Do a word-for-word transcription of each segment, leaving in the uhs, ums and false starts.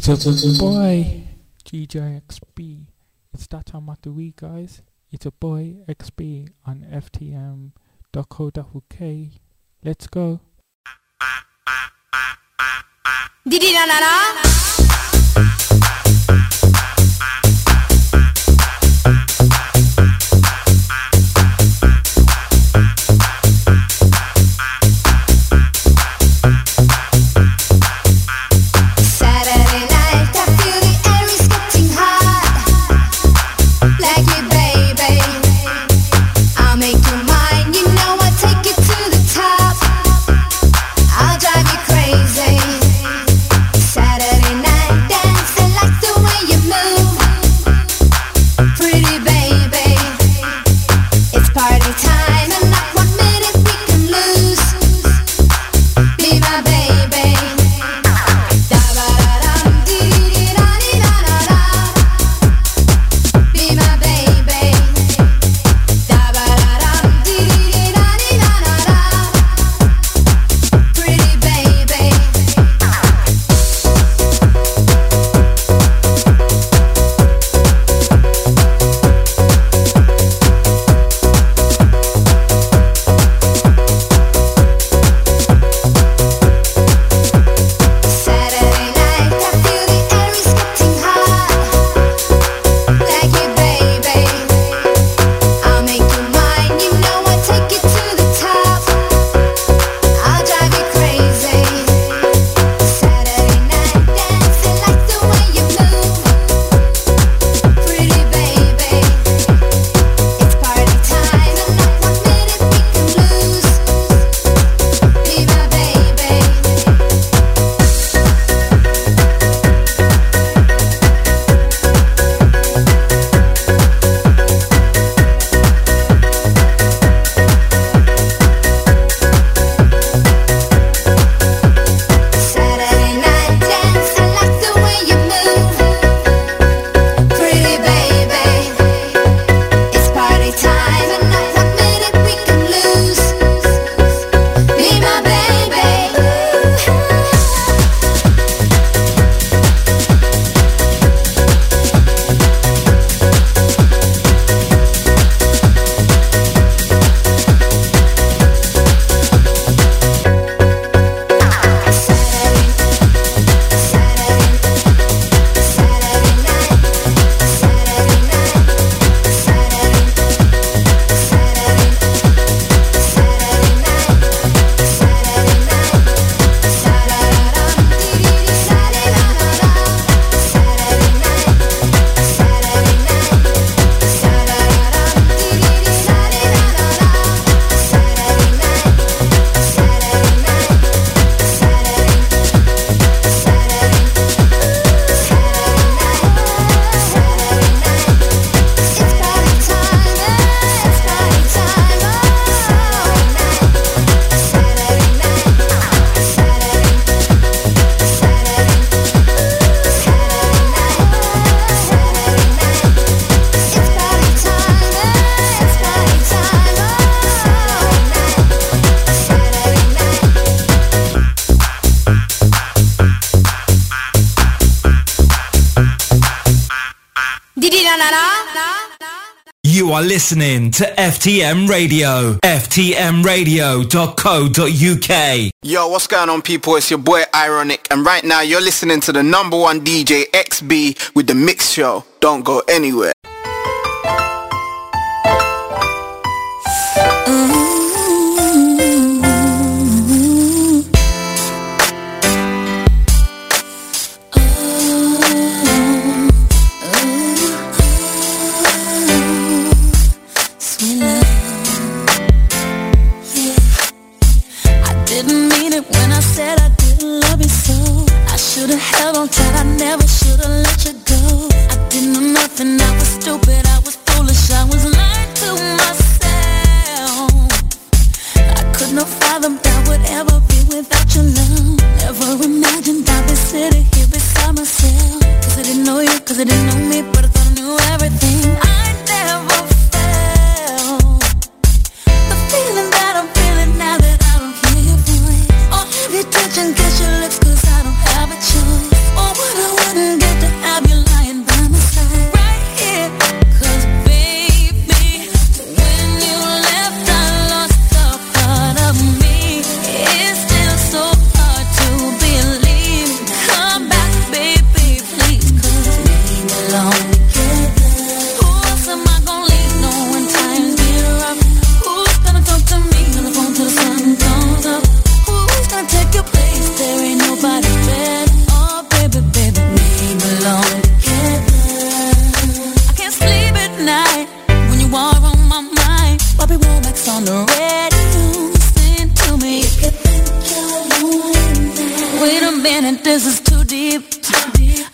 It's a boy, G J X B. It's that time of the week, guys. It's a boy, X B, on F T M dot co dot U K. Let's go. Didi na na na. You are listening to F T M Radio, F T M radio dot co dot U K. Yo, what's going on, people? It's your boy Ironic, and right now you're listening to the number one D J X B with The Mix Show. Don't go anywhere. Attention, catch your lips, cause I don't have a choice. Oh, what I wanna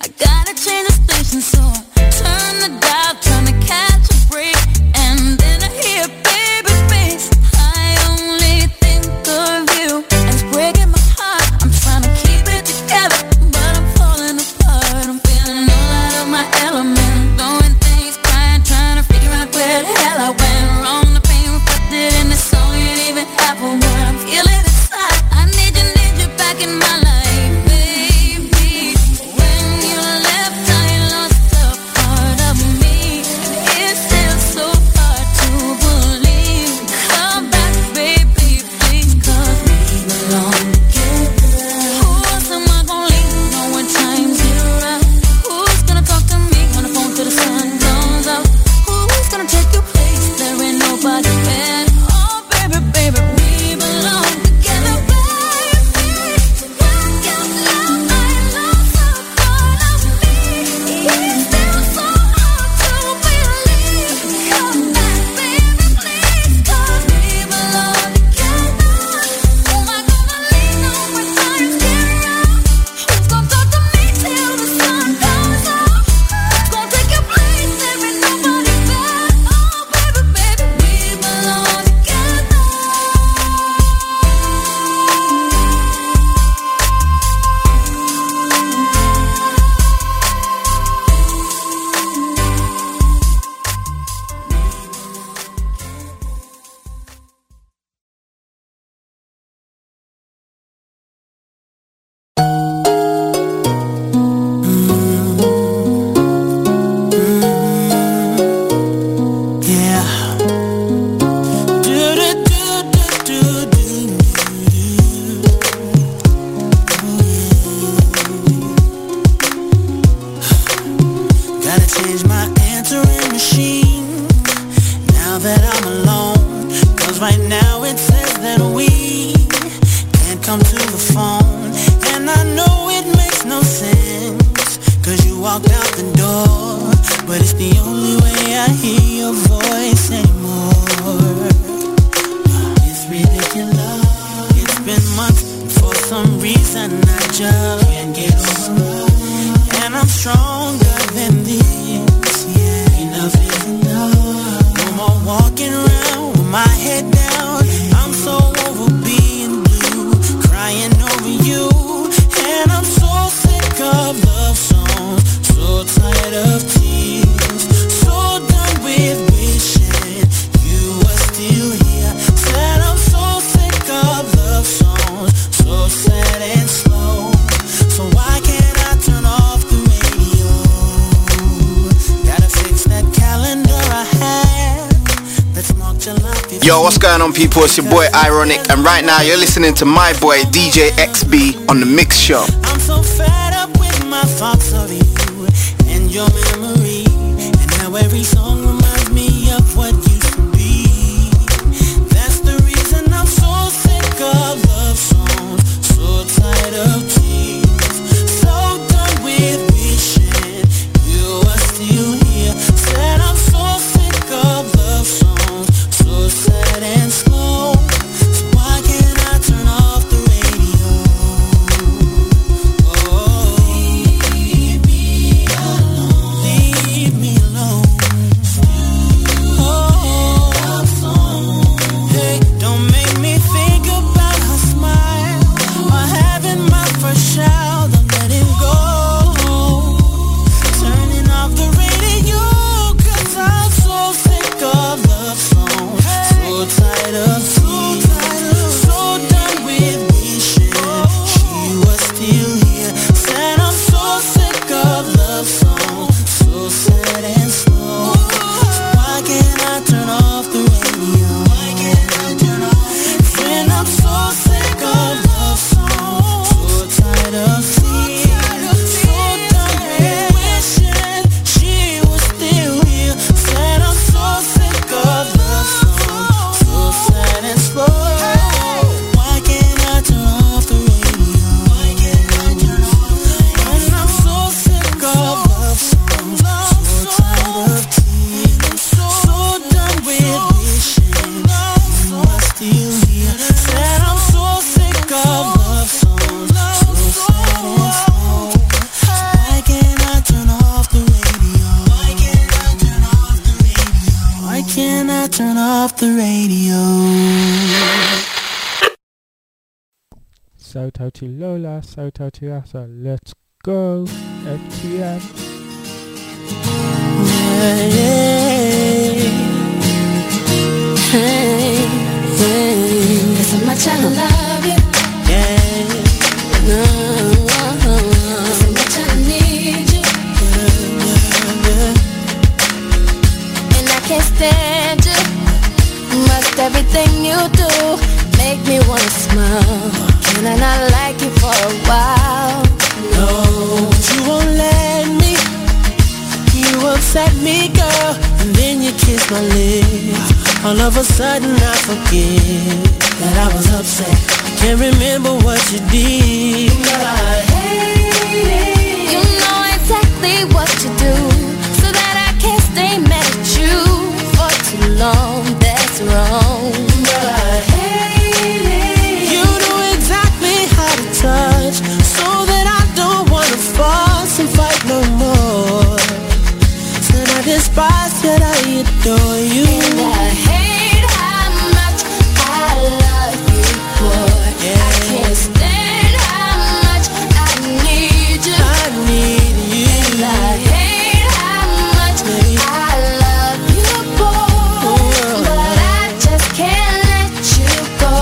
I gotta change the station, so turn the dial, trying to catch a break, and then I hear baby face. I only think of you, and it's breaking my heart. I'm trying to keep it together, but I'm falling apart. I'm feeling all out of my element, throwing things, crying, trying to figure out where the hell I went wrong. The pain reflected in the song, it ain't even half of what I'm feeling inside. I need you, need you back in my life, baby. When you left, I lost a part of me. It's still so hard to believe. Come back, baby, please, 'cause we belong together. Who else am I gonna leave? No one times you out. Who's gonna talk to me on the phone till the sun comes out? Who's gonna take your place? There ain't nobody better. Oh, baby, baby, we belong together, baby. Work out loud, I lost a part of me. It's still so hard to believe. Come back, baby, please, 'cause we belong together. Who am I gonna leave? No one times get out. Who's gonna talk to me till the sun comes out? Who's gonna take your place? There ain't nobody better. Oh, baby, baby, we belong together. Yeah. Gotta change my answering machine now that I'm alone. 'Cause right now it says that we can't come to the phone. And I know it makes no sense, 'cause you walked out the door. But it's the only way I hear your voice anymore. It's ridiculous. It's been months, and for some reason I just can't get over it. And I'm stronger than this, yeah. Enough is enough. No more walking around with my head down. I'm so over being blue, crying over you. And I'm so sick of love songs, so tired of tears, so done with wishing you were still here. Said I'm so sick of love songs, so sad and slow. So why can't I turn off the radio? Gotta fix that calendar I have that's marked July fifteenth. Yo, what's going on, people? It's your boy Ironic, and right now you're listening to my boy D J X B on the Mix Show. I'm so fed up with my thoughts of you and your memory, and how every song reminds me of what used to be. That's the reason I'm so sick of love songs, so tired of tears, so done with wishing you were still here. Said I'm so sick of love songs, so sad and slow. So why can't I turn off the radio? Oh, leave me alone. Leave off the radio. Shout out to Lola, shout out to Asa. Let's go, F T M. Yeah, yeah. Hey, hey. There's so much I love you. Yeah. No, there's so much I need you. Yeah, yeah. And I can't stand you. Must everything you do make me wanna smile. Can I not like you for a while? No, but you won't let me. You upset me, girl, and then you kiss my lips. All of a sudden I forget that I was upset. I can't remember what you did, but I hate it. You know exactly what to do, so that I can't stay mad at you for too long. That's wrong, but I hate it. You know exactly how to touch, so that I don't wanna fuss and fight no more. Said I despise, yet I adore you. And I hate how much I love you, boy. Yeah. I can't stand how much I need you. I need you. And I hate how much I love you, boy. Oh. But I just can't let you go.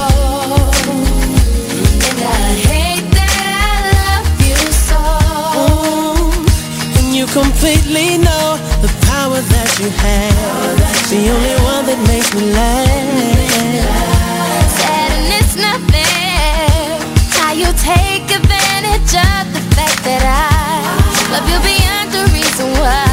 And I hate that I love you so. Oh. And you completely know the power that you have. The only one that makes me laugh. Sad and it's not fair how you take advantage of the fact that I love you beyond the reason why.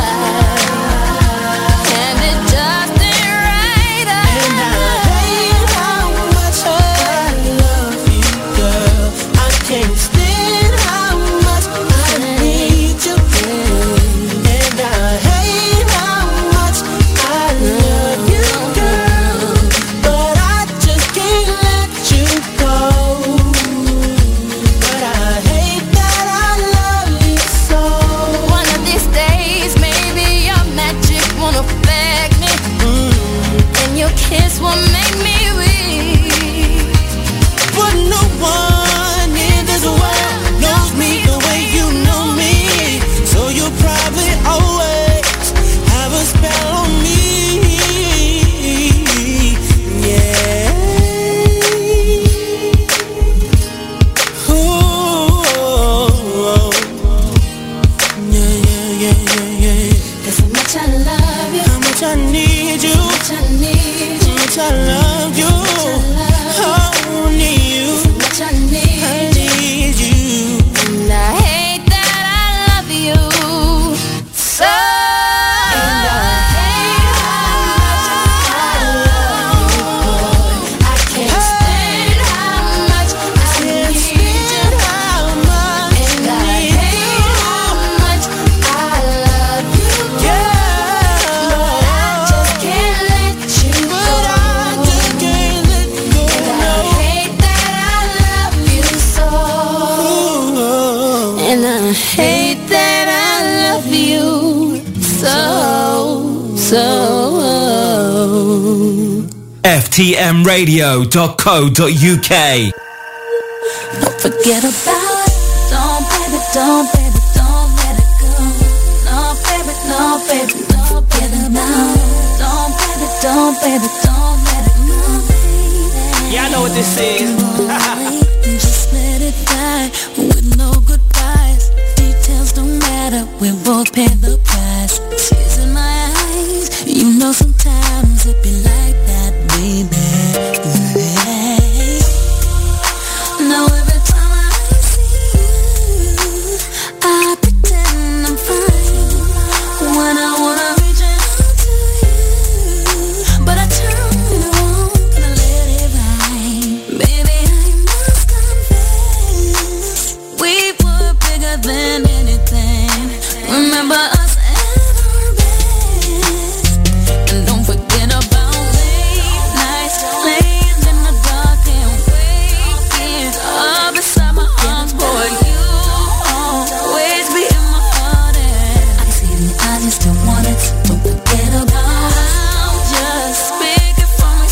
And it just ain't right. And I hate how much I love you, girl. I can't stand how much I need you. And I hate how much I love you, girl. But I just can't let you go. But I hate that I love you so. One of these days, maybe your magic won't affect me, and your kiss will make me weak. But no one in this world knows me the way you know me. So you'll probably always have a spell on me. Yeah. Ooh. Yeah, yeah, yeah, yeah, yeah. There's so much I love you, How much I need you. so much I need How you, much I love you. Oh, need you. so much I need I you. need you. And I hate that I love you so. And I hate how much I love you, boy. I can't stand how much I Can't need you. stand how much And I I need hate how much I love you, Yeah. but I just can't let you But I go. just can't let go. And I hate that I love you so. No. And I hate that I love you so, so. F T M radio dot co dot U K. Don't forget about it. Don't, baby, don't, baby, don't let it go. No, baby, no, baby, don't forget it now. Don't, baby, don't, baby, don't let it go, baby. Y'all know what this is. Just let it die with no goodbyes. Details don't matter, we both pay the price. Tears in my eyes, you know sometimes it be like that, baby. Now every time I see you, I pretend I'm fine when I wanna reach out to you, but I turn around and I let it ride. Baby, I must confess, we were bigger than anything. Remember us at our best, and don't forget about late nights, laying in the dark and waking up beside my arms, boy. You always be in my heart, and I can see the eyes, you still want it. Don't forget about. I'm just speaking from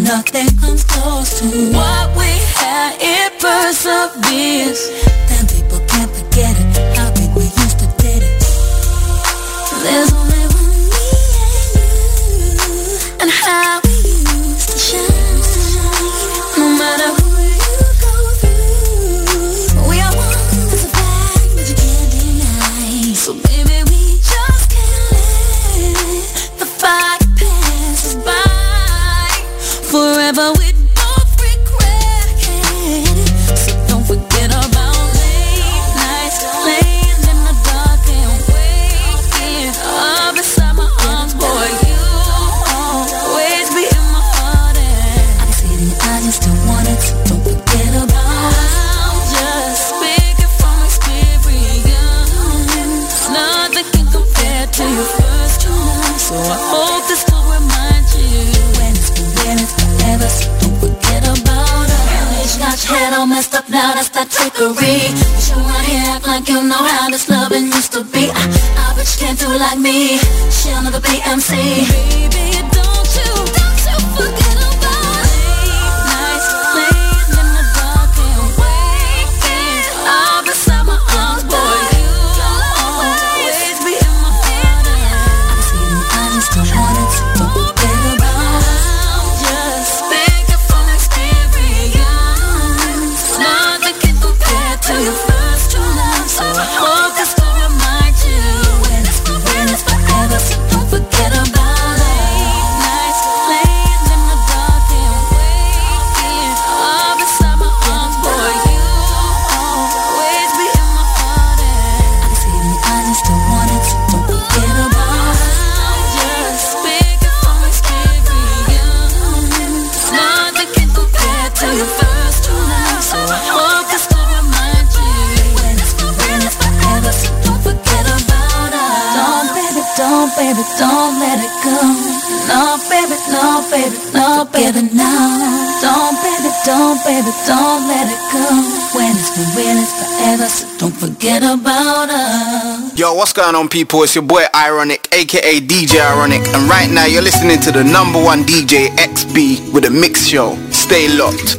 nothing comes close to what we had. It perseveres. Then people can't forget it. How big we used to did it. There's only one me and you, and how we used to shine. No matter who you go through, we are one. That's a fact that you can't deny. So baby, we just can't let the fire pass us by. Forever we both regret it. So don't forget about late nights, laying in the dark and waking up inside my arms. Boy, you always be in my heart, and I can see it in your eyes, you still want it. So don't forget about it. I'm just speaking from experience. Nothing can compare to your first true love. So I hope this will remind you when it's been, when it's forever. So don't forget about us. Got your head all messed up now, that's that trickery. You should run here, act like you know how this loving used to be. I, I bet you can't do like me. She'll never be M C. Baby, don't you, don't you forget about late nights, laying in the dark and waking up inside my arms. Boy, you always be in my heart. I can see it in your eyes, you still want it. So don't forget about it. I'm just speaking from experience. Nothing can compare to your first true love. So I hope this will remind you when it's for when it's forever. So don't forget about it. Late nights, laying in the dark and waking up inside my arms. Boy, you always be in my heart, and I can see it in your eyes, you still want it. So don't forget about it. I'm just speaking from experience. Nothing can compare to your first true love. So I hope this will remind you when it's for when it's forever. So don't forget about us. Don't baby, don't baby, don't let it go. No baby, no baby, no baby, no. Don't baby, don't baby, don't let it go. When it's for when it's forever. So don't forget about us. Yo, what's going on, people? It's your boy Ironic, aka D J Ironic, and right now you're listening to the number one D J X B with a mix show. Stay locked.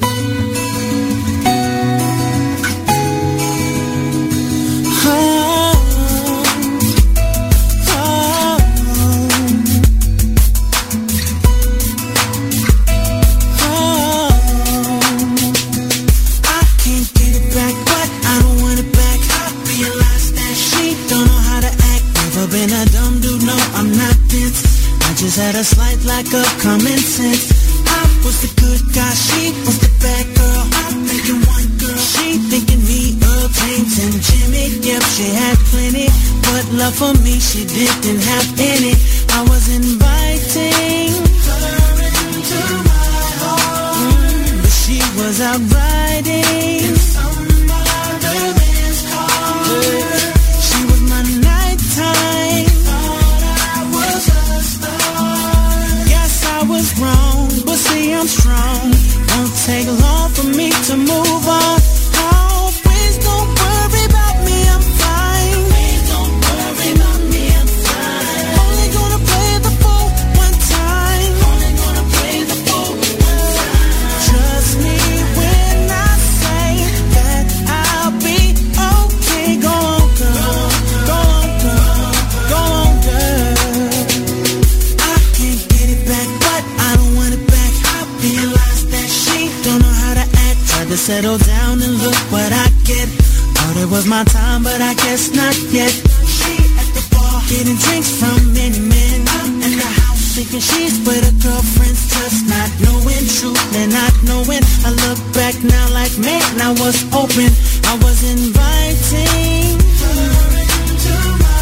I can't get it back, but I don't want it back. I realize that she don't know how to act. Never been a dumb dude, no, I'm not dense. I just had a slight lack of common sense. I was the good guy, she was the bad girl. I'm thinking one girl, she thinking me of James and Jimmy. Yep, she had plenty, but love for me she didn't have any. I was inviting her into my home, but she was out riding in some other man's car. She was my nighttime, thought I was a star. Yes, I was wrong, but see I'm strong. Won't take long for me to move on. Oh, please don't worry about me, I'm fine. Please don't worry about me, I'm fine. Only gonna play the fool one time. Only gonna play the fool one time. Trust me when I say that I'll be okay. Go on, girl. Go on, girl. Go on, girl. I can't get it back, but I don't want it back. I realize that she don't know how to act. Tried to settle down and look what I get. Thought it was my time, but I guess not yet. She at the bar, getting drinks from many men. I'm in the house, thinking she's with her girlfriends, just not knowing truth and not knowing. I look back now like, man, I was open. I was inviting her into my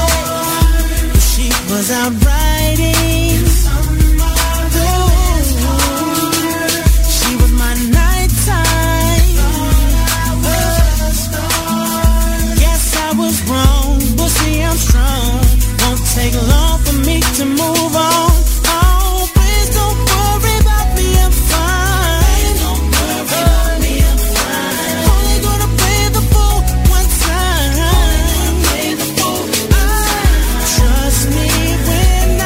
heart, but she was out riding some other man's car. She was my nighttime, thought I was a star. Yes, I was wrong, but see I'm strong. Won't take long for me to move on. Oh, please don't worry about me, I'm fine. Don't worry about me, I'm fine. Only gonna play the fool one time. Only gonna play the fool one time. Trust me when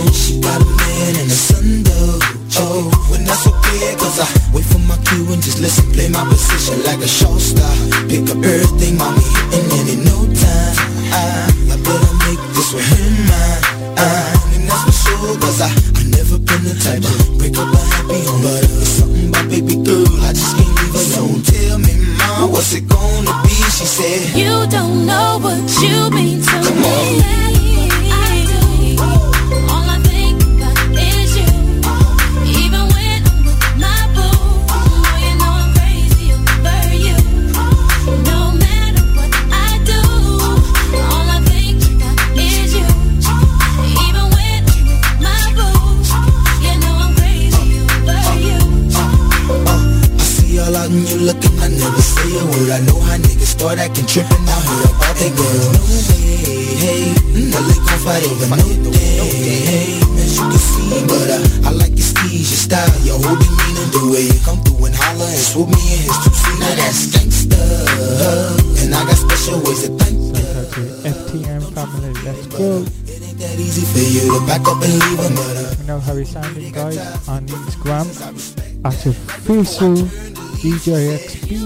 alone, she got a man and a son though. Oh, and that's okay, cause I wait for my cue and just listen, play my position like a show star. Pick up everything, mommy, hitting and in no time I, I better make this with him mine. Uh, and that's for sure, cause I, I never been the type to break up a happy home. But it's something about baby girl, I just can't leave alone. Tell me, mom, what's it gonna be? She said, you don't know what you mean to Come me. on. And you looking, I never say a word. I know how niggas start acting trippin' out here about they girl. No way, hey, no they gon' fight over no day, hey, as you can see. But uh, I like your steez, your style, your whole demeanor, the way you come through and holler and swoop me in his two feet. Now that's gangsta, and I got special ways to thank you. F T M family, let's go. It ain't that easy for you to back up and leave a murder. You know how we sounding, guys, on Instagram at official D J X P.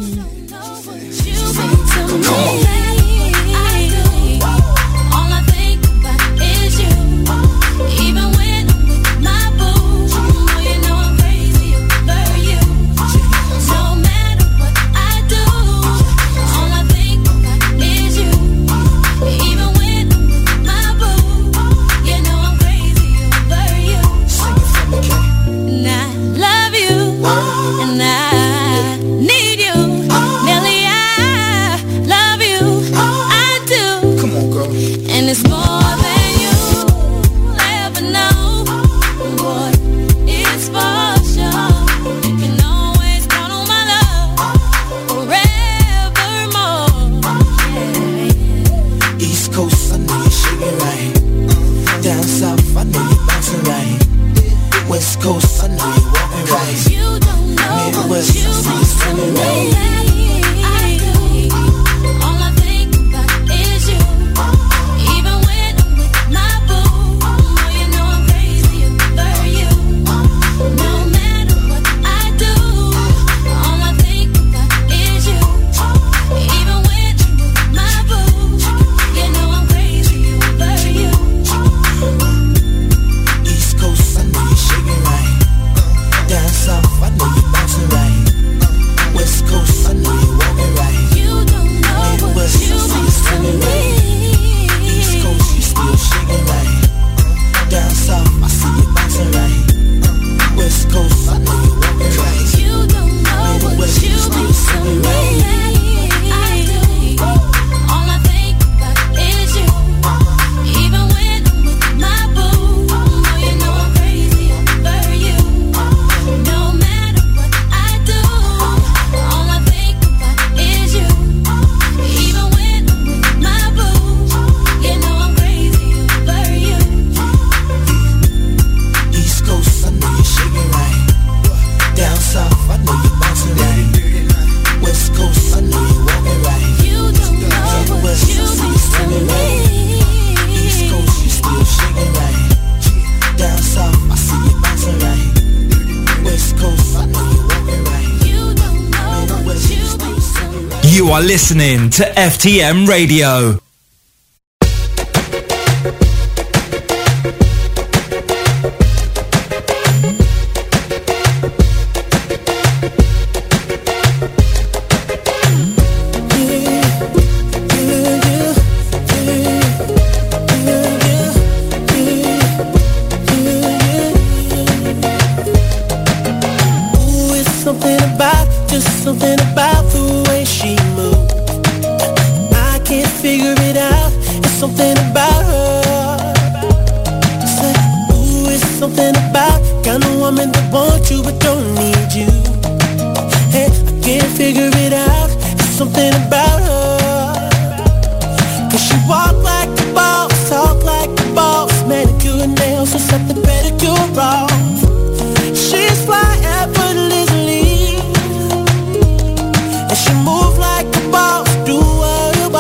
You are listening to F T M Radio.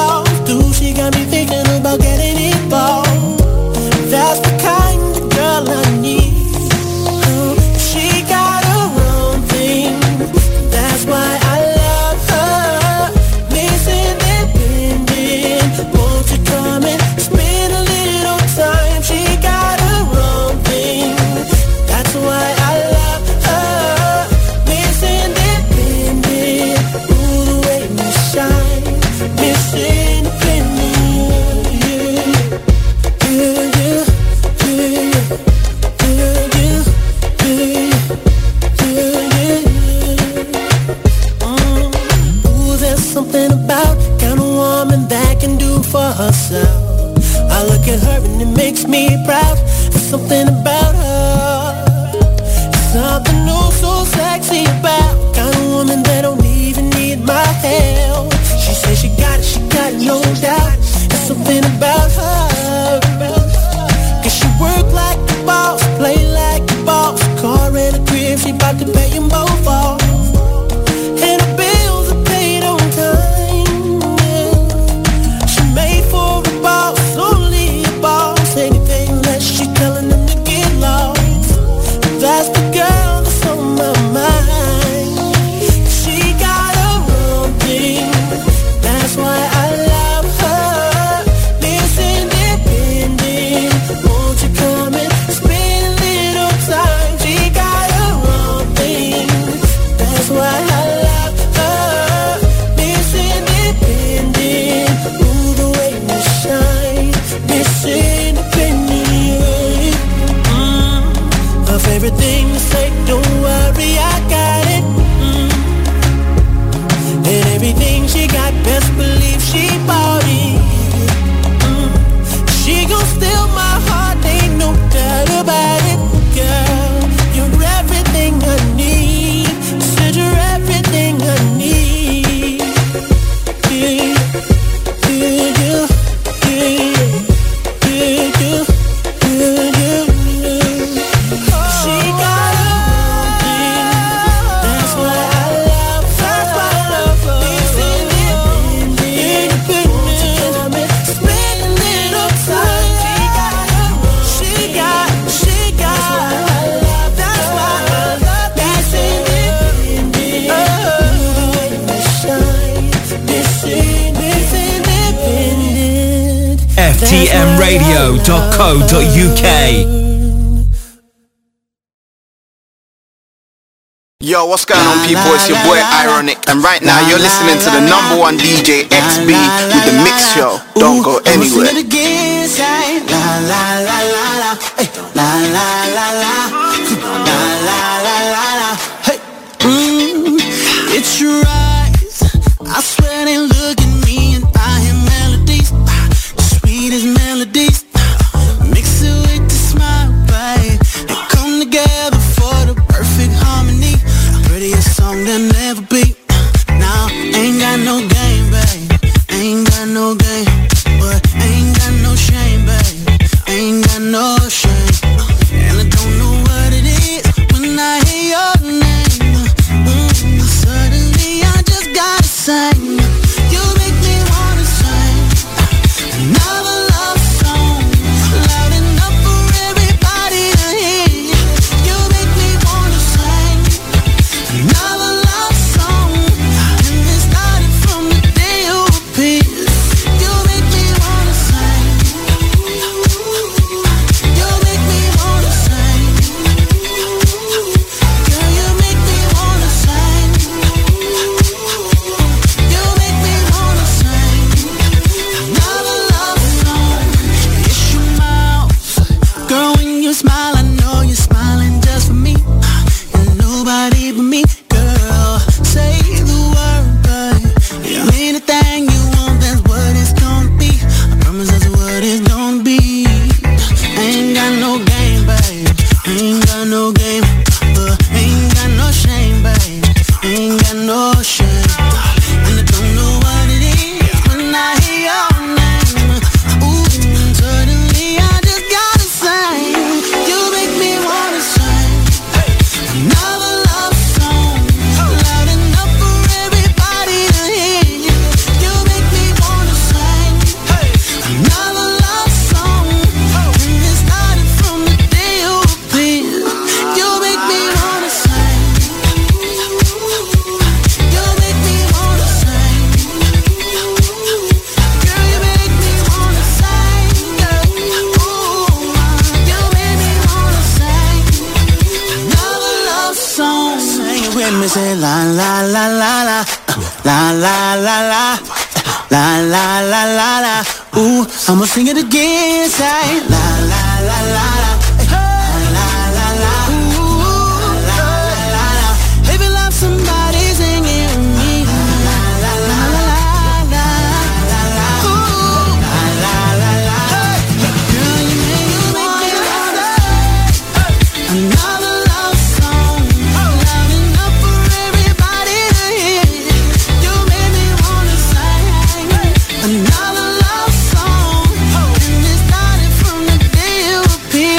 That's the kind of girl everything to say, don't worry, I got it. Mm. And everything she got, best believe she bought it. Mm. She gon' steal my heart, ain't no doubt about it. Girl, you're everything I need. Said you're everything I need. Yeah, yeah, yeah, yeah, yeah, yeah, yeah, yeah. She got everything. That's what I love. That's what I love. This independent, independent, spending little time. She got, she got. That's why I love. That's independent. Oh, shine. This independent. F T M radio dot co dot U K. Yo, what's going on, people? It's your boy Ironic, and right now you're listening to the number one D J X B with the Mix Show. Don't go anywhere. La la la la la, hey, la la la la, la la la la la, hey. Mm, it's your eyes. I swear they look at me and I hear melodies, the sweetest melodies. Mix it with the smile, babe, and come together for the perfect harmony. Prettiest song there'll never be. Now, ain't got no game, babe. Ain't got no game. But ain't got no shame, babe. Ain't got no shame. And I don't know what it is when I hear your name. Mm, suddenly I just gotta sing. You make me wanna sing another love song, loud enough for everybody to hear. You make me wanna sing another love song, and it started from the day you appeared. You make me wanna sing. You make me wanna sing. Girl, you make me wanna sing. You make me wanna sing another love song. It's your mouth, girl. When you smile, I know you're smiling just for me and nobody but me. Girl, say the word, babe. Anything you want, that's what it's gonna be. I promise that's what it's gonna be. Ain't got no game, babe. Ain't got no game, but ain't got no shame, babe. Ain't got no shame. And I don't know what it is when I hear your name. Ooh, suddenly I just gotta sing. You make me wanna sing another love song, loud enough for everybody to hear. You make me wanna sing another love song, and it started from the day you appeared. You make me wanna sing. You make me wanna sing. Girl, you make me wanna sing. Girl, ooh, you make me wanna sing another love song. Sing it with me, say la la la la la, la la la la, la la la la la. Ooh, I'ma sing it again, say la la la la la, la la la, ooh, la la la la. If you love somebody, sing it with me. La la la la la, la la, ooh, la la la la. Girl, you make me wanna sing another love song, loud enough for everybody to hear. You made me wanna sing another love song, and it started from the day you appeared.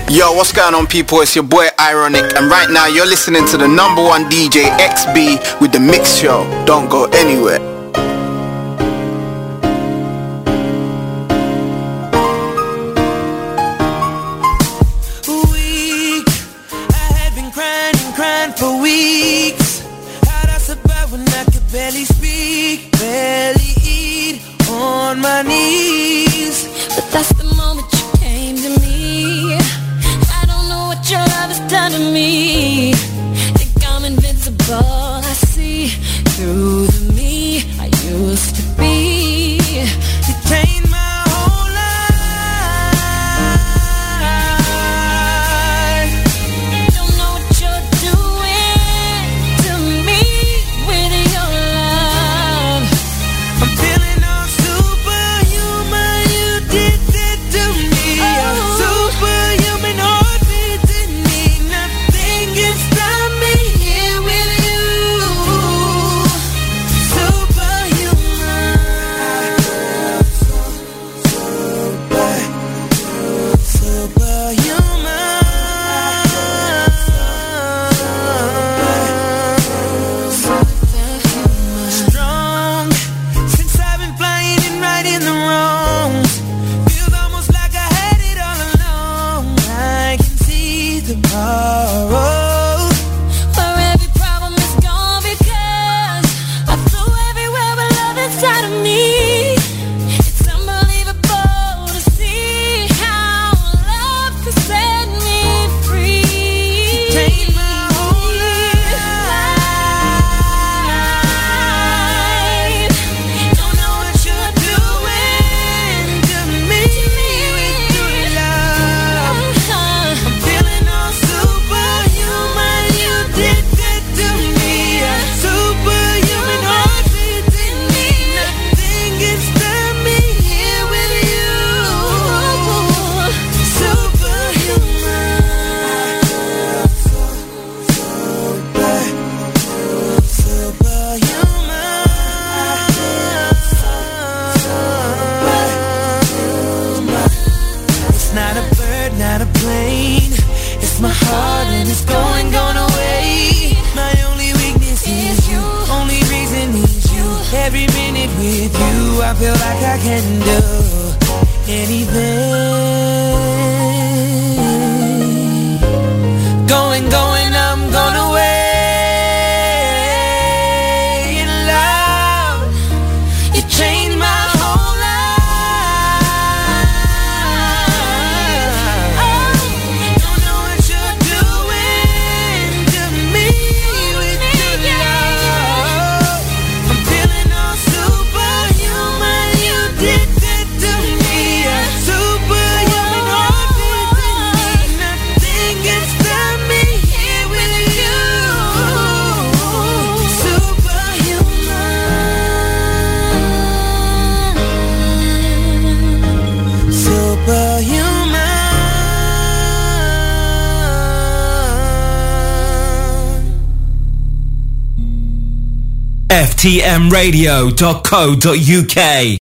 Yo, what's going on, people? It's your boy Ironic, and right now you're listening to the number one D J X B with the Mix Show. Don't go anywhere. Weak, I had been crying and crying for weeks. How'd I survive when I could barely speak, barely eat, on my knees? But that's the moment you came to me. I don't know what your love has done to me. Think I'm invincible. I see through the me I used to be. You changed my whole life. Don't know what you're doing to me with your love. I'm feeling all superhuman. You did that to me. A superhuman heartbeat in me. Nothing can stop me here with you. Superhuman. Super, superhuman. Strong. Since I've been flying and righting the wrongs. Feels almost like I had it all along. I can see tomorrow. Where every problem is gone because I flew everywhere with love inside of me. It's unbelievable to see how love could set me free. Changed my whole life. Don't know what you're doing to me with your love. I'm feeling all superhuman. You did that to me. A superhuman heartbeat in me. Nothing can stop me here with you. Superhuman. Superhuman. It's not a bird, not a plane. It's my heart and it's going, gone away. My only weakness is you. Only reason is you. Every minute with you, I feel like I can do anything. Going, going, I'm going away in love. You changed my whole life. Don't know what you're doing to me with your love. I'm feeling all superhuman. You did that to me. A superhuman heartbeat in me. Nothing can stop me here with you. Superhuman. Superhuman. F T M radio dot co dot U K.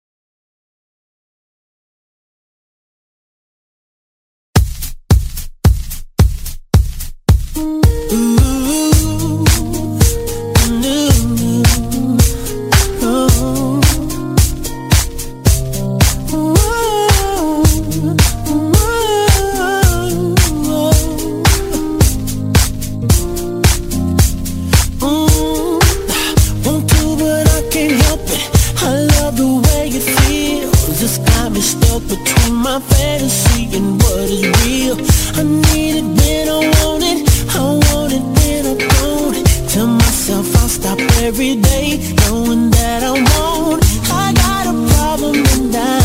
Won't do, but I can't help it. I love the way it feels. It's got me stuck between my fantasy and what is real. I need it when I want it. I want it when I don't. Tell myself I'll stop every day, knowing that I won't. I got a problem and I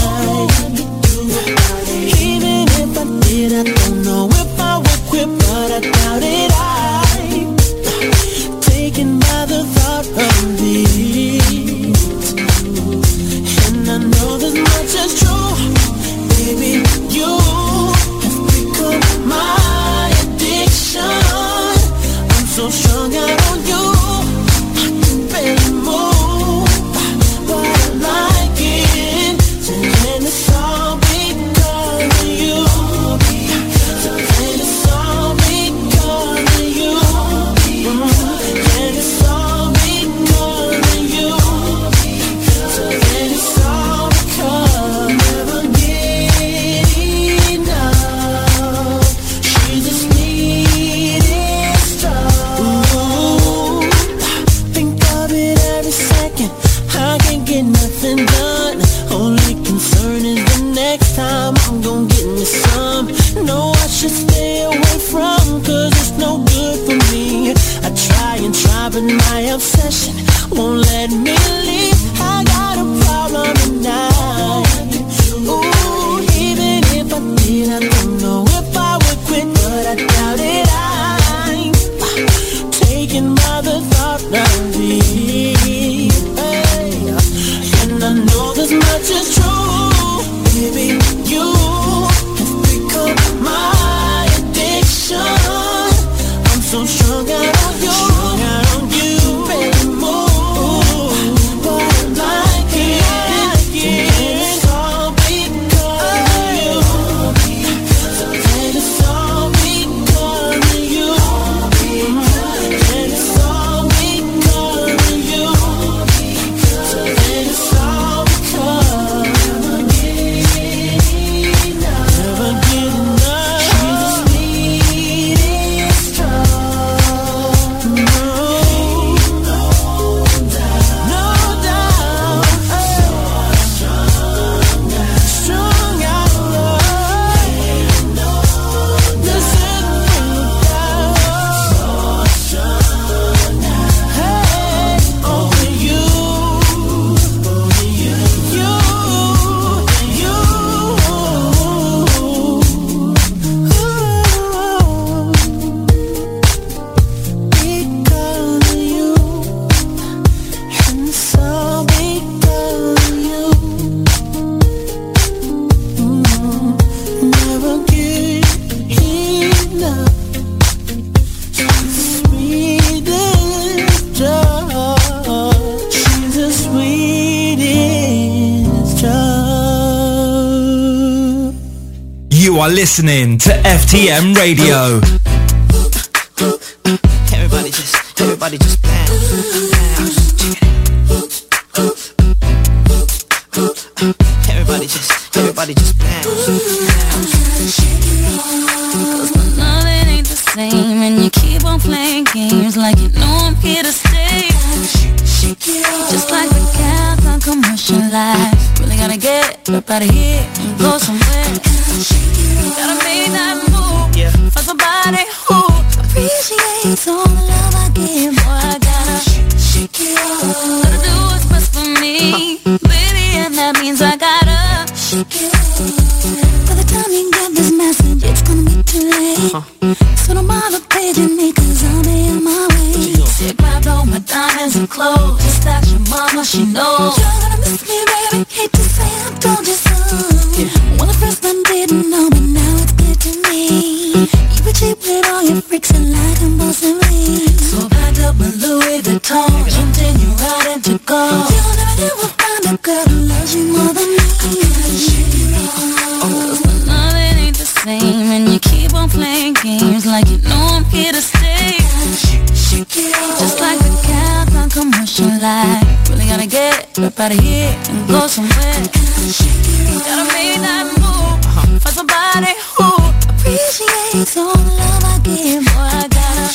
even if I did, I don't know if I would quit, but I doubt it. I'm taken by the thought of it, and I know this much is true, baby. You have become my addiction. I'm so strung out on you, I can barely move, but I like it. So let me did. I don't know if I would quit, but I doubt it. I'm taken by the thought of it. Hey. And I know this much is true, baby. You have become my addiction. I'm so strung out on you, strung out on you, baby. Move, but I like it, like it. It's all because of you. And it's all because of you. And it's all because of you. And it's all because never get enough. She's the sweetest drug. No, no doubt. Strung out of love. This hey, only you, only you, you, you. Because of you, and so because of you, never get enough. She's the sweetest drug. She's the sweetest drug. You are listening to F T M Radio. Everybody just, everybody just bounce, bounce. Everybody just, everybody just bounce, bounce. Cause my loving ain't the same, and you keep on playing games like you know I'm here to stay. Just like the cats on commercial lights, really gotta get up out of here and go somewhere. Gotta make that move, Yeah. for somebody who appreciates all the love I give. Boy, I gotta gotta do what's best for me, baby, and that means I gotta. By the time you get this message, it's gonna be too late. So don't bother paging me, cause I'll be on my way. She grabbed all my diamonds and clothes, just that your mama, she knows. You're gonna miss me, baby, hate to say I told you so. Well, the first time didn't know, but now it's clear to me. You were cheap with all your freaks and like them impulsively. So I packed up my Louis Vuitton, jumped in your ride and took off. You'll never ever find a girl who loves you more than me. Cause my loving ain't the same, and you keep on playing games like you know I'm here to stay. Just like the cats on commercial light, really gotta get up out of here and go somewhere. Gotta make that move, for somebody who appreciates all the love I give. Boy, I gotta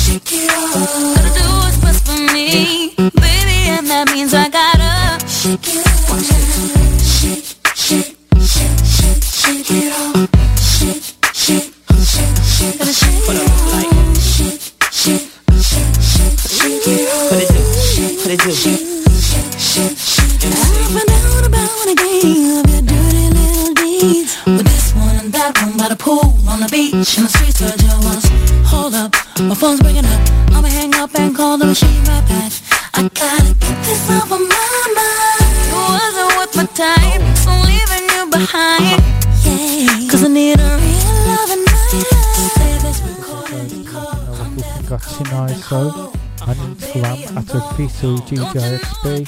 gotta do what's best for me, baby, and that means I gotta shake it off. Shake, shake, shake, shake, shake it off. Shake, shake, shake, shake, gotta shake it off. Shake, shake, shake, shake, shake it off. What it do? What it do? Shake, shake, shake, up and down about again of your dirty little deeds. With this one and that one by the pool, on the beach, in the streets where Joe was. Hold up, my phone's ringing up. I'ma hang up and call the machine right back. I gotta get this off of my mind. You wasn't worth my time, so I'm leaving you behind. Yeah, cause I need a real love in my life. Say this recording call. Got Sinai So on Instagram at official D J X B.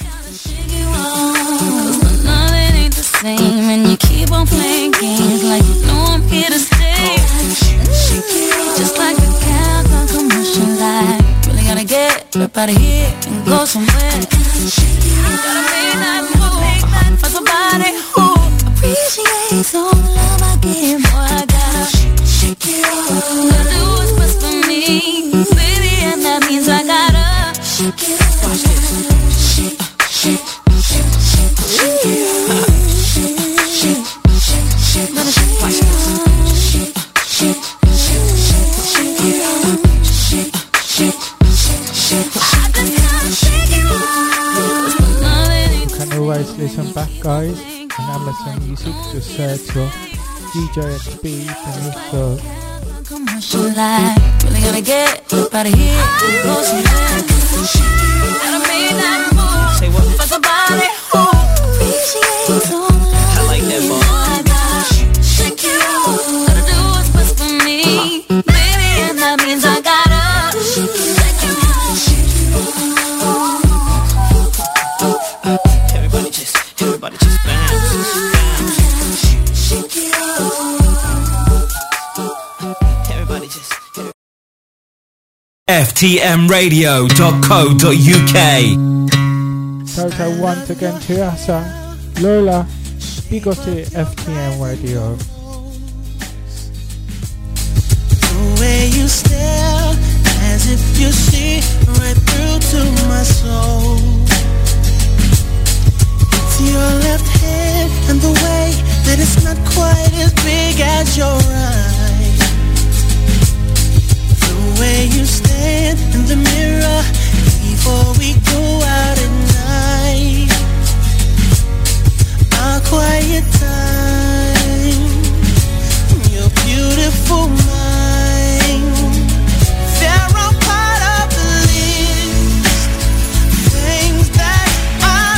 Cause my loving ain't the same, and you keep on playing games like you know I'm here to stay. Just like the cats on commercial light, really gotta get up out of here and go somewhere. Gotta make that move, for somebody who appreciates all the love I give. Boy, I gotta gotta do what's best for me, baby, and that means I gotta shake it off. Shake, shake, shake, shake, shake it off. Shake, shake, shake, shake, gotta shake it off. Shake, shake, shake, shake, shake it off. Shake, shake, shake, shake, I just gotta shake it off. You can always listen back, guys, on Amazon Music. Just search for D J X B, the new show. Commercial life, really gotta get up out of here. Go somewhere. Gotta make that move. Say what? Fuck somebody who appreciates all the love. I like that bar. Shake it off. Gotta do what's best for me, baby, and that means I gotta shake it off. Everybody just, everybody just bounce, bounce. Shake it off. Everybody just. F T M radio dot co dot U K. Shout out once again to Asa, Lola, big up to F T M Radio. The way you stare, as if you see right through to my soul. It's your left hand and the way that it's not quite as big as your right. The way you stand in the mirror before we go out at night. Our quiet time, your beautiful mind. They're all part of the list, things that I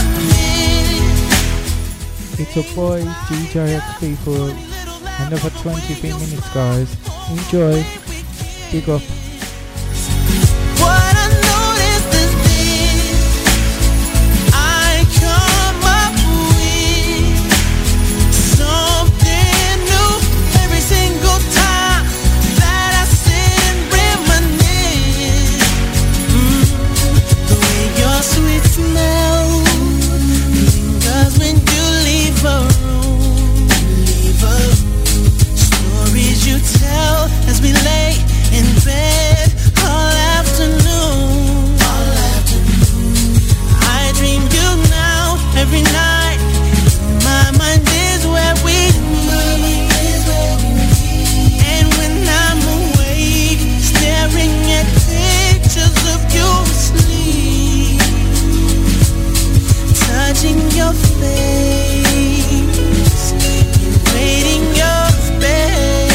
miss. It's a boy, D J X B, for another twenty-three minutes, guys. Enjoy. Big up. What I noticed is this, I come up with something new every single time that I sit and reminisce. Mm, the way your sweet smell lingers when you leave a room, leave a stories you tell as we lay in bed all afternoon, all afternoon. I dream you now every night. My mind is where we meet, and when I'm awake, staring at pictures of you asleep, touching your face, invading your space.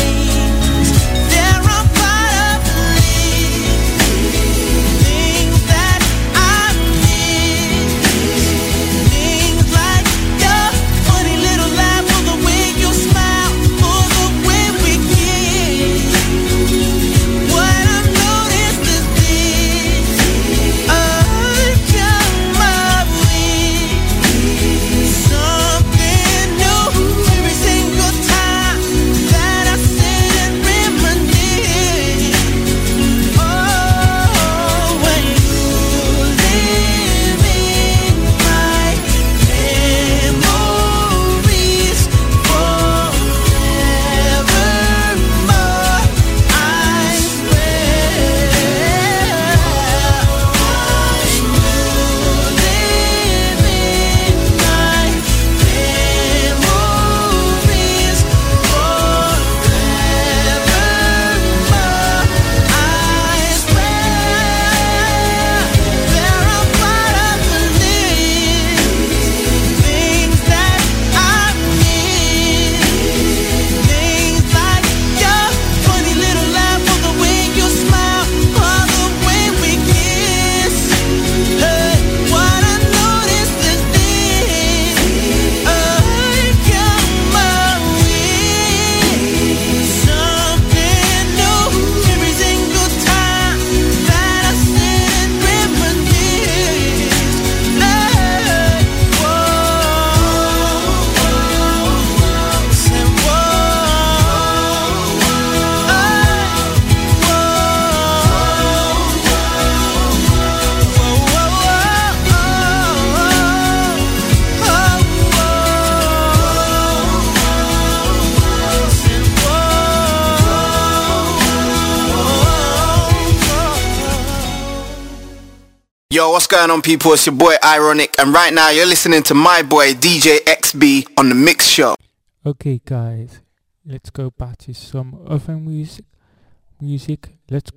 Yo, what's going on, people? It's your boy Ironic, and right now you're listening to my boy D J X B on The Mix Show. Okay, guys, let's go back to some other music. Music, let's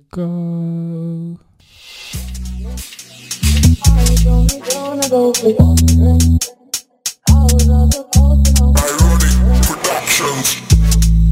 go. Ironic Productions.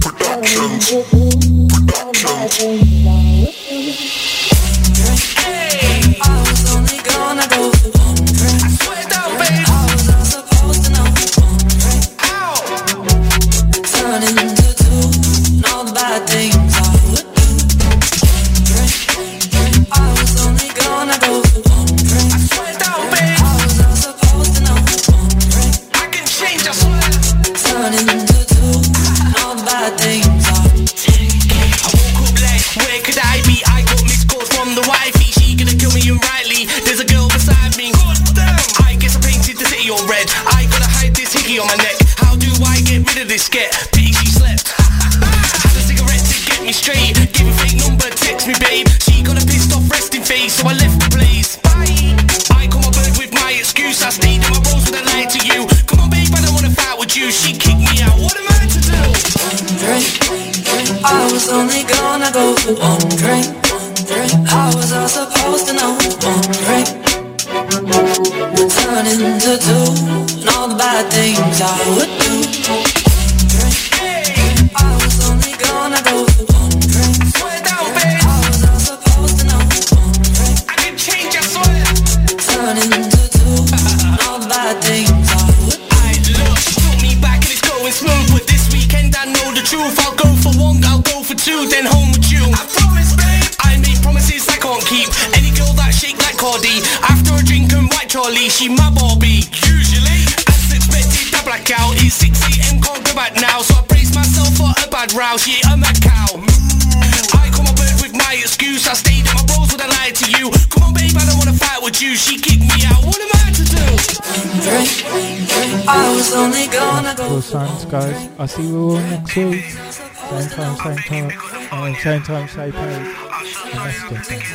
Guys, I'll see you all next week. Same time, same time, uh, same time, same place. And that's good then.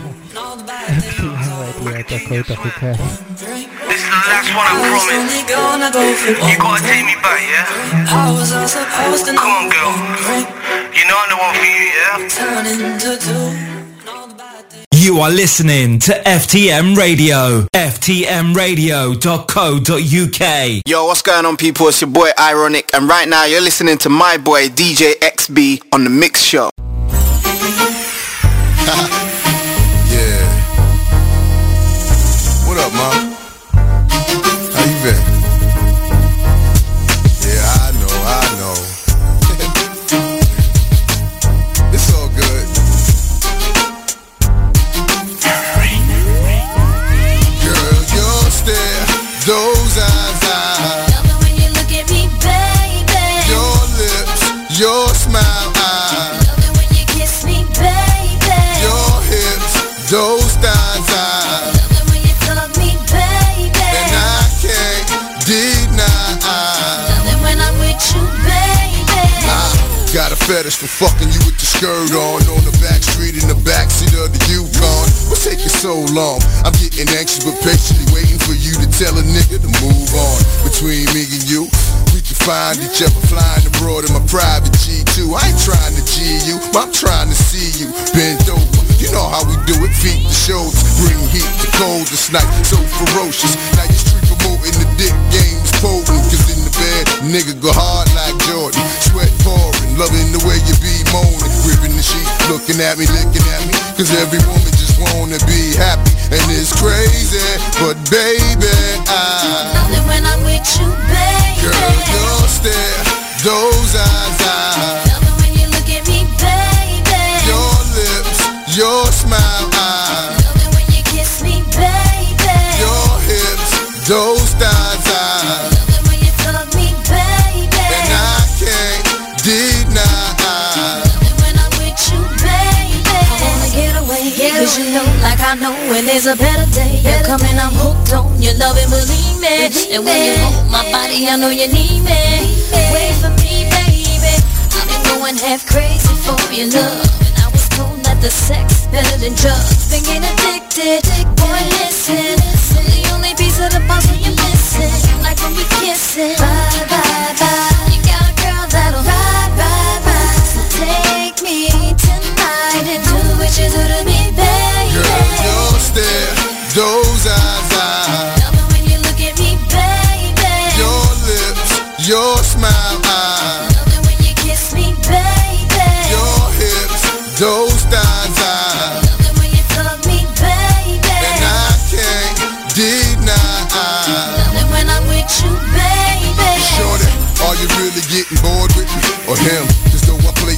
F T M radio dot co dot U K. This is the last one, I promise. You gotta take me back, yeah? Come on, girl. You know I'm the one for you, yeah? You are listening to F T M Radio. F T M radio dot co dot U K. Yo, what's going on, people? It's your boy Ironic, and right now you're listening to my boy D J X B on The Mix Show. Yeah. What up, Mom? How you been? Yeah, I know, I know. It's all good. Girl, your stare, those eyes, I love it when you look at me, baby. Your lips, your smile, I love it when you kiss me, baby. Your hips, those thighs, I love it when you hug me, baby. And I can't deny I love it when I'm with you, baby. I got a fetish for fucking you with the skirt on On the back street in the backseat of the Yukon. What's taking so long? I'm getting anxious but patiently waiting for you to tell a nigga to move on. Between me and you, we can find each other flying abroad in my private G two. I ain't trying to G you, I'm trying to see you bent over. You know how we do it, feet to shoulders, bring heat to coldest night, so ferocious. Now you street promoting the dick game's potent, cause in the bed, nigga go hard like Jordan. Sweat pouring, loving the way you be moaning, gripping the sheet, looking at me, licking at me, cause every woman just wanna be happy, and it's crazy, but baby, I love it when I'm with you, baby. Girl, your stare, those eyes, I love it when you look at me, baby. Your lips, your smile, I love it when you kiss me, baby. Your hips, those thighs, I love it when you hug me, baby. And I can't deny I love it when I'm with you, baby. I wanna get away, get cause away. You know like I know when there's a better day. You're coming, I'm hooked on your love and believe me. Believe and when you hold my body, I know you need me. Wait for me, baby. I've been going half crazy for your love, and I was told that the sex better than drugs. Been getting addicted, boy, listen. I'm the only piece of the puzzle you're missing. Like when we kissing, bye, bye, bye. You got a girl that'll ride, ride, ride. So take me tonight and do what you do to me, baby. Girl, your stare, those eyes, I love it when you look at me, baby. Your lips, your smile, I love it when you kiss me, baby.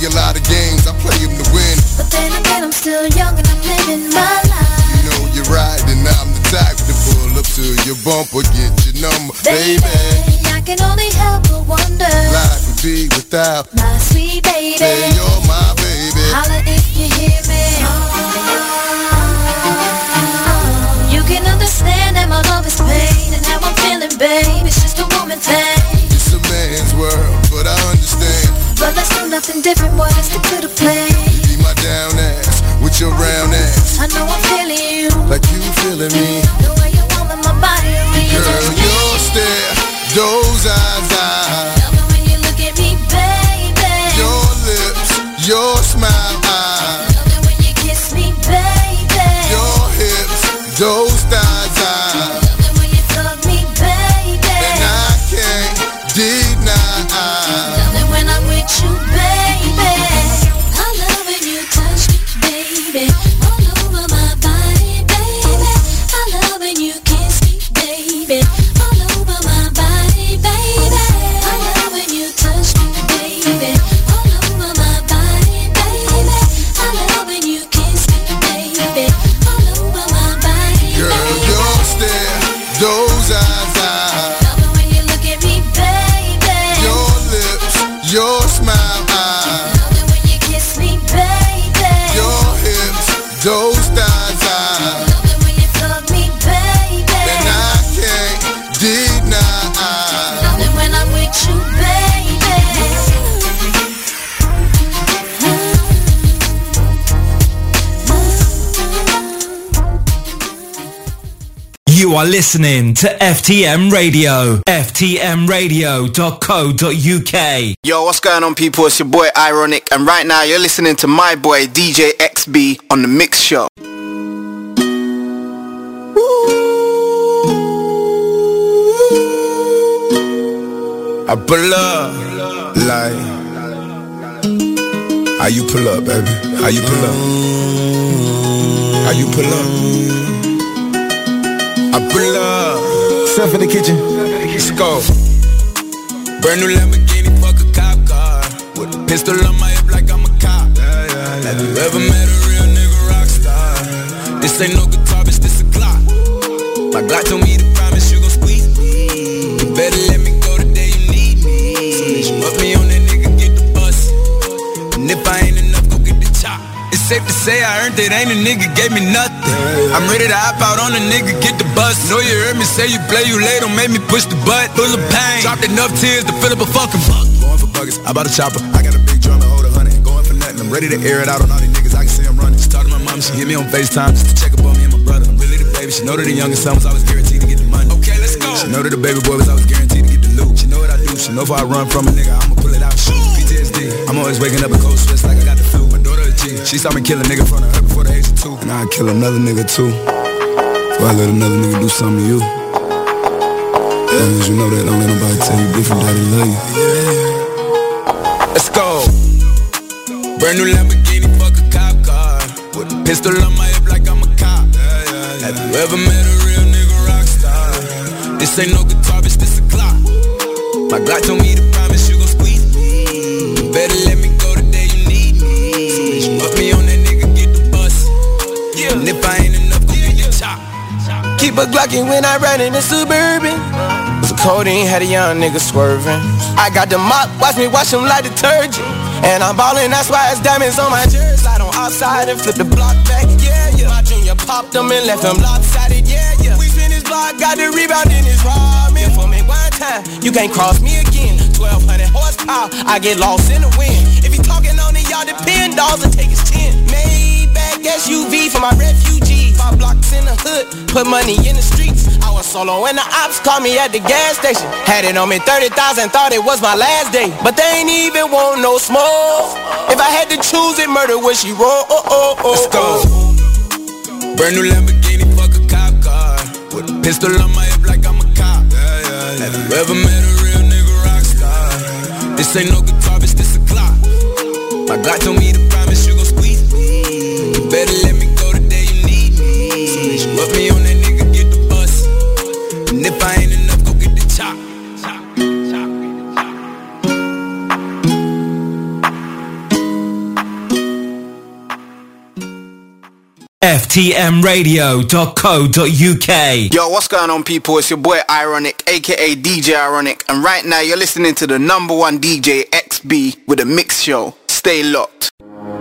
a lot of games, I play them to win. But then again, I'm still young and I'm living my life. You know you're right, and I'm the type to pull up to your bumper, get your number, baby. Baby, I can only help but wonder. Life would be without my sweet baby. Say you're my baby. Holla if you hear me. You can understand that my love is pain and how I'm feeling, babe. It's just a woman thing. It's a man's world, but I understand. But let's do nothing different, boy, let's stick to the plan. You be my down ass with your round ass. I know I'm feeling you like you feeling me. The way you want my body, the way you Girl, touch me. your stare, those eyes, eyes. Love it when you look at me, baby. Your lips, your smile, eyes. Love it when you kiss me, baby. Your hips, those thighs, eyes. Love it when you fuck me, baby. And I can't deny. Love it when I'm with you, baby. I love when you touch me, baby. All over my body, baby. I love when you kiss me, baby. All over my body, baby. I love when you touch me, baby. All over my body, baby. I love when you kiss me, baby. All over my body, Girl, baby. your stare, those eyes, eyes. Love it when you look at me, baby. Your lips, your smile, eyes. Love it when you kiss me, baby. Your hips, those thighs, eyes. Love it when you fuck me, baby. And I can't deny. Love it when I'm with you, baby. You are listening to F T M Radio, F T M radio dot co dot U K. Yo, what's going on, people? It's your boy Ironic, and right now you're listening to my boy D J X B on The Mix Show. I pull up, like, how you pull up, baby? How you pull up? How you pull up? I pull up. Stuff in the kitchen. Let's go. Brand new Lamborghini, fuck a cop car. With a pistol on my hip like I'm a cop. Have you ever met a real nigga rock star? This ain't no guitar, bitch, this a Glock. My Glock told me to promise you gon' squeeze me. You better let me go the day you need me. So bitch, put me on that nigga, get the bus. And if I ain't enough, go get the chop. It's safe to say I earned it, ain't a nigga gave me nothing. I'm ready to hop out on a nigga, get the bus. Know you heard me say you play, you late, don't make me push the butt. Full of pain, dropped enough tears to fill up a fucking buck. Going for buckets, I bought a chopper, I got a big drum to hold a hundred. Going for nothing, I'm ready to air it out on all these niggas, I can see I'm running. Just talk to my mom, she hit me on FaceTime just to check up on me and my brother. I'm really the baby, she know that the youngest son was always guaranteed to get the money. Okay, let's go. She know that the baby boy was always guaranteed to get the loot. She know what I do, she know if I run from a nigga, I'ma pull it out, shoot. P T S D, I'm always waking up in cold sweats like I got the flu. My daughter a G, she saw me kill a nigga in front of her before the age of two. And I'd kill another nigga too, so I let another nigga do something to you. As long as you know that, don't let nobody tell you different, that he love you. Let's go. Brand new Lamborghini, fuck a cop car. With a pistol on my hip like I'm a cop. Have you ever met a real nigga rock star? This ain't no guitar, bitch, this a Glock. My Glock told me to promise you gon' squeeze me. You better let me go the day you need me. So bitch, put me on that nigga, get the bus. Yeah. And if I ain't enough, go get your chop. Keep a Glockin' when I ride in the Suburban. Was a codeine, had a young nigga swerving. I got the mop, watch me wash him like detergent. And I'm ballin', that's why it's diamonds on my jersey. Slide on outside and flip the block back, yeah, yeah. My junior popped them and left them lopsided, yeah, yeah. We finished block, got the rebound in his ramen. For me one time, you can't cross me again. twelve hundred horsepower, I get lost in the wind. If you talking on it, y'all depend, dolls and take his chin. Maybach S U V for my refugees. Five blocks in the hood, put money in the streets. I was solo when the ops called me at the gas station. Had it on me thirty thousand, thought it was my last day. But they ain't even want no smoke. If I had to choose it, murder would she roll? Oh, oh, oh, Let's go. Brand new Lamborghini, fuck a cop car. With a pistol on my hip like I'm a cop. Yeah, yeah, yeah. Have you ever met a real nigga rock star? This ain't no guitar, bitch, this a Glock. My Glock told me to promise you gon' squeeze me. You better let me go the day you need me. So bitch, put me on that nigga, get the bus. And if I ain't enough, go get the chop. F T M radio dot co dot U K. Yo, what's going on, people? It's your boy Ironic, aka D J Ironic, and right now you're listening to the number one D J X B with a mix show. Stay locked.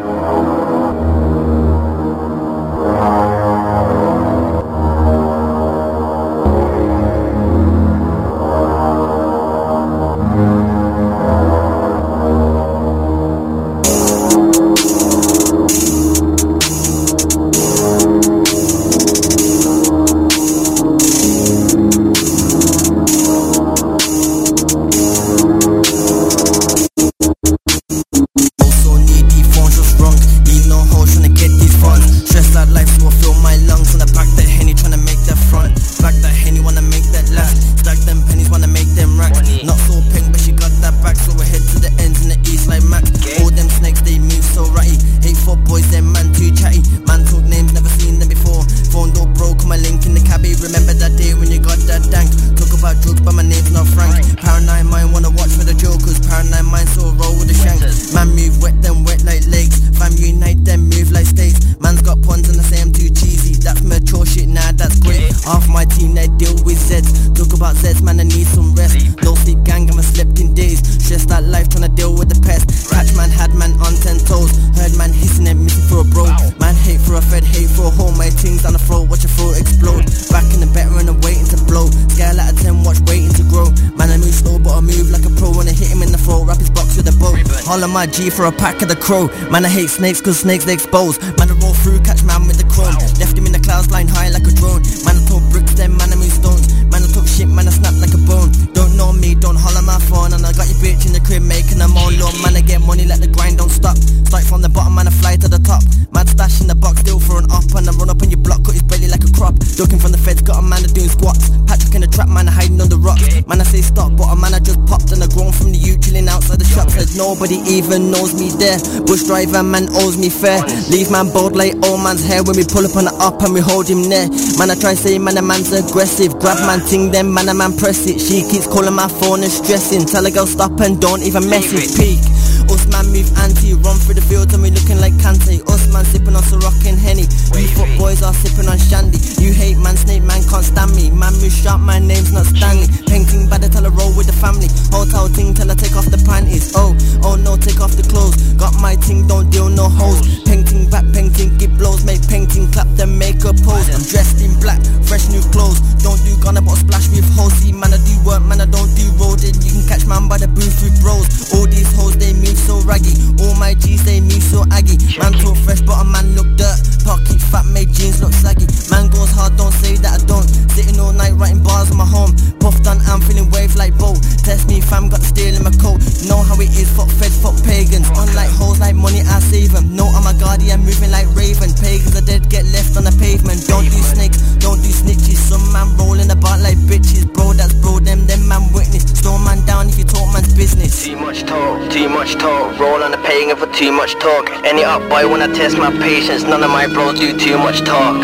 My G for a pack of the crow. Man, I hate snakes cause snakes they expose. Man, I roll through, catch man with the chrome. Left him in the clouds flying high like a drone. Man, I talk bricks, then man, I move stones. Man, I talk shit, man, I snap like a bone. Don't know me, don't holler my phone. And I got your bitch in the crib making them all low. Man, I get money, let the grind don't stop. Start from the bottom, man, I fly to the top. Man, stash in the box, still throwing up. And I run up on your block, cut his belly like a crop. Ducking from the feds, got a man that doing squats. Patrick in the trap, man, I hiding on the rocks. Man, I say stop, but a man, I just popped. And I grown from the youth, chilling outside the shop. Said nobody even knows me there. Bush driver, man, owes me fair. Leave man bald like old man's hair. When we pull up on the up and we hold him there. Man, I try say, man, a man's aggressive. Grab man ting, then man, a man press it. She keeps calling my phone and stressing. Tell a girl stop and don't even message. Peak. Us man move anti, run through the fields and we looking like Kante. Us man sipping on Ciroc and Henny. You foot boys are sipping on Shandy. You hate man, snake man can't stand me. Man move sharp, my name's not Stanley. Painting bad, tell I roll with the family. Hotel ting, tell I take off the panties. Oh, oh no, take off the clothes. Got my ting, don't deal no hoes. Painting back, painting, give blows. Make painting, clap them, make a pose. I'm dressed in black, fresh new clothes. Don't do gunner but splash with hoes. See man, I do work, man, I don't do roading. You can catch man by the booth with bros. All these hoes, they move so raggy. All my G's, they move so aggy. Man talk fresh, but a man look dirt. Pocket fat, made jeans look saggy. Man goes hard, don't say that I don't. Sitting all night writing bars on my home. Puffed on, I'm feeling wave like Bo. Test me fam, got steel in my coat. Know how it is, fuck feds, fuck pagans. Unlike hoes like money, I save them. No, I'm a guardian, moving like Raven. Pagans are dead, get left on the pavement. Don't do snakes, don't do snitches. Some man rolling about like bitches. Bro, that's bro, them, them man witness. Storm man down if you talk man's business. Too much talk, too much talk. Roll on the paying for too much talk. Any up boy when I test my patience. None of my bros do too much talk.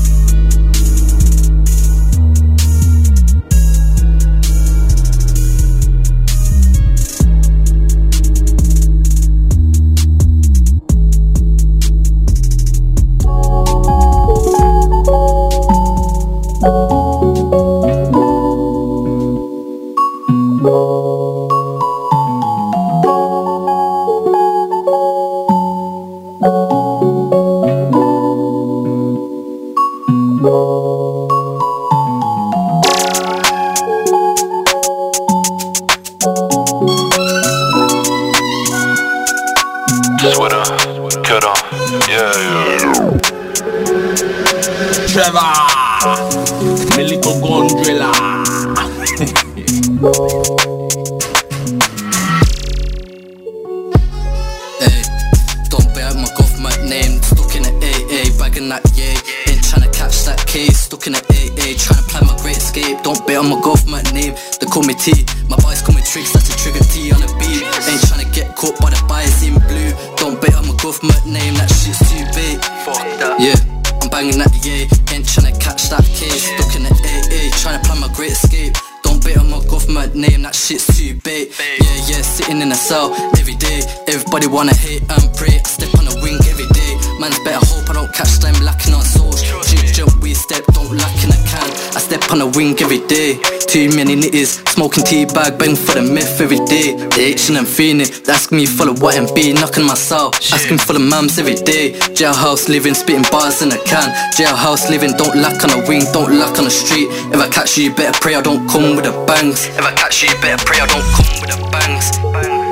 My boys call me tricks, that's a trigger T on a beat. Ain't tryna get caught by the bias in blue. Don't bet on my government name, that shit's too big. Yeah, I'm banging at the A, ain't tryna catch that case. Stuck in the A A, tryna plan my great escape. Don't bet on my government name, that shit's too big. Yeah, yeah, sitting in a cell every day. Everybody wanna hate and pray. I step on a wing every day. Man's better hope I don't don't catch them lacking on souls. Jump, jump, we step, don't lack in a can. I step on a wing every day. Too many nitties, smoking tea bag, bang for the myth every day. They itching and feeling, they ask me full of what and be, knocking my soul. Asking full of mams every day. Jailhouse living, spitting bars in a can. Jailhouse living, don't lack on a wing, don't lack on the street. If I catch you, you better pray I don't come with the bangs. If I catch you, you better pray I don't come with the bangs.